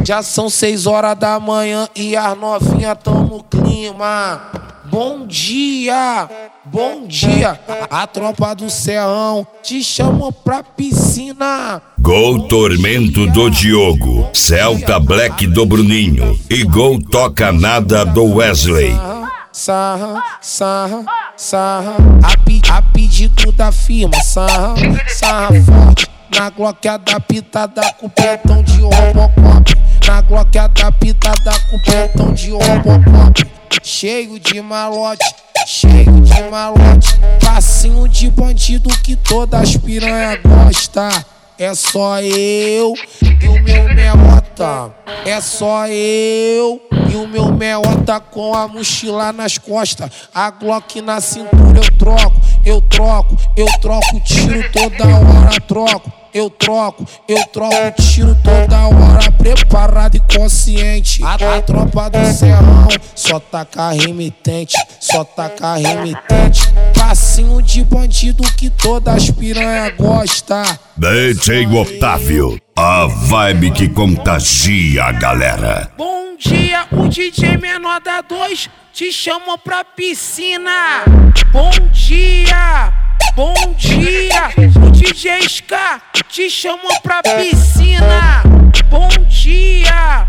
Já são 6 horas da manhã e as novinhas tão no clima. Bom dia, bom dia. A tropa do Serrão te chamou pra piscina. Gol Tormento do Diogo, Celta Black do Bruninho e Gol Toca Nada do Wesley. Sarra, sarra, sarra, a pedido da firma. Sarra, sarra forte, na Glock adaptada com pentão de Robocop. Na Glock adaptada com pentão de Robocop. Cheio de malote, cheio de malote. Passinho de bandido que todas piranha gosta. É só eu e o meu meota. É só eu e o meu meota com a mochila nas costas. A Glock na cintura eu troco tiro toda hora, eu troco tiro toda hora, preparado e consciente. A tropa do Serrão só taca remitente, só taca remitente. Passinho de bandido que todas piranha gosta. DJ Otávio, a vibe que contagia a galera. Bom dia, o DJ menor da 2 te chamou pra piscina. Bom dia, bom dia, o DJ Ska te chamou pra piscina. Bom dia,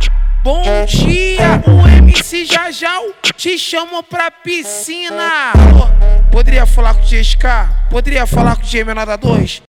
o MC Jajal te chamou pra piscina. Poderia falar com o DJ Ska? Poderia falar com o DJ menor da 2?